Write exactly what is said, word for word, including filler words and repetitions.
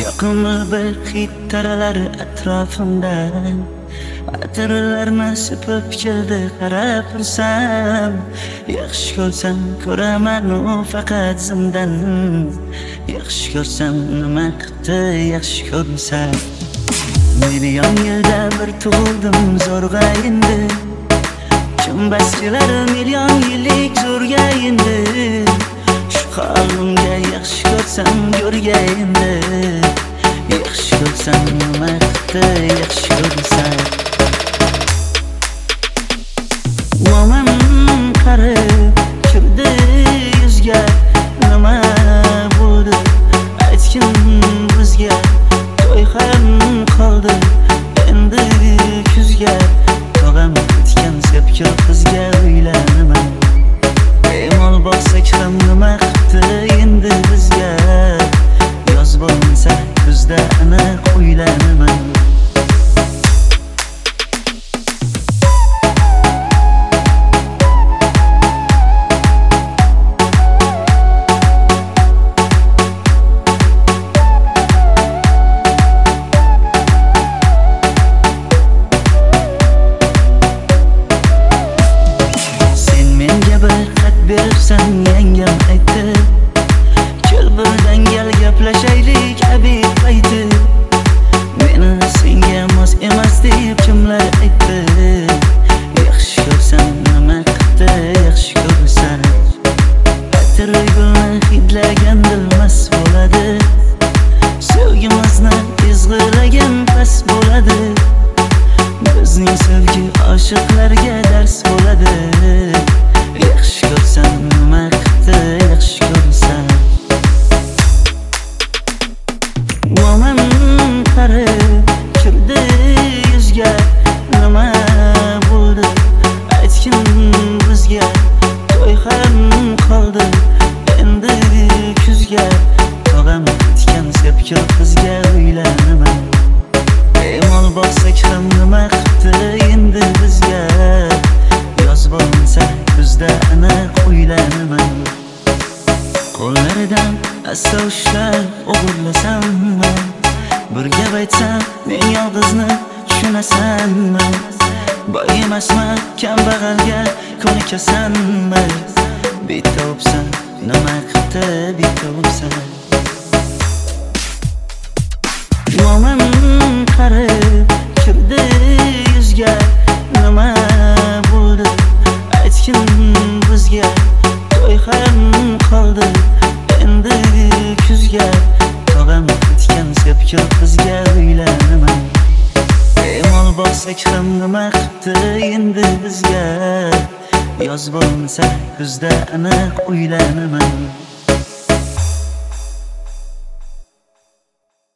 Yoqimli bir hid taralar atrofimdan, atirlarni sepib keldi qarab tursam. Yaxshi ko'rsam ko'raman u faqat zimdan, yaxshi ko'rsam nima qildi yaxshi ko'rsam. Million yilda bir tug'ildim zo'rg'a endi, kim bas kelar million yillik zo'rga endi. Shu holimga yaxshi ko'rsam go'rga endi, yaxshi ko'rsam nima qildi yaxshi ko'rsam. Mo'min qarib kirdi yuzga, nima bo'ldi aytgin bizga. To'y ham qoldi endi kuzga, tog'am bitgan sepkil qizga uylanaman. Mol boqsak ham nima qildi endi bizga, yoz bo'lmasa kuzda aniq uylanaman. Beribsan yangam aytdi, kel birdan gal gaplashaylik abid payti. Meni senga mos emas deb kimlar aytdi, yaxshi ko'rsam nima qildi yaxshi ko'rsam. Atir gulni hidlagan dilmas bo'ladi, sevgimizni ezg'ilagan pas bo'ladi. Bizning sevgi oshiqlarga dars bo'ladi, yaxshi ko'rsam nima qildi yaxshi ko'rsam. Mo'min qarib kirdi yuzga, nima bo'ldi aytgin bizga. To'y ham qoldi endi kuzga, tog'am bitgan sepkil qizga uylanaman. Mol boqsak ham nima qildi endi bizga, yoz bo'lmasa kuzda aniq uylanaman. Qo'llaridan assa ushlab o'g'irlasammi, bir gap aytsam men yolg'izni tushunasanmi? Boy emasman kambag'alga ko'nikasanmi? Bitta o'psan nima qildi bitta o'psan. Mo'min qarib kirdi yuzga, nima bo'ldi aytgin bizga. To'y ham qoldi endi kuzga, tog'am bitgan sepkil qizga uylanaman. Mol boqsak ham nima qildi endi bizga, yoz bo'lmasa kuzda aniq uylanaman.